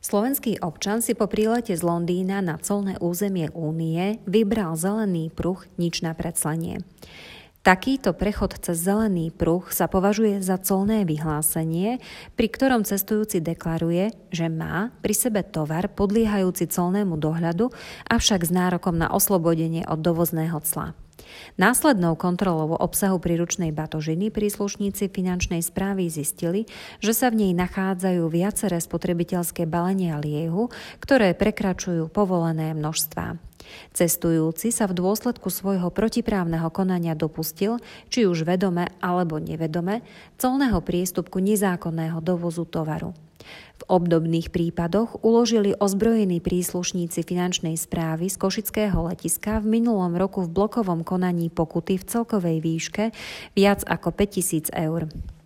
Slovenský občan si po prílete z Londýna na colné územie Únie vybral zelený pruh nič na preclenie. Takýto prechod cez zelený pruh sa považuje za colné vyhlásenie, pri ktorom cestujúci deklaruje, že má pri sebe tovar podliehajúci colnému dohľadu, avšak s nárokom na oslobodenie od dovozného cla. Následnou kontrolou obsahu príručnej batožiny príslušníci finančnej správy zistili, že sa v nej nachádzajú viaceré spotrebiteľské balenia liehu, ktoré prekračujú povolené množstvá. Cestujúci sa v dôsledku svojho protiprávneho konania dopustil, či už vedome alebo nevedome, colného priestupku nezákonného dovozu tovaru. V obdobných prípadoch uložili ozbrojení príslušníci finančnej správy z košického letiska v minulom roku v blokovom konaní pokuty v celkovej výške viac ako 5 000 eur.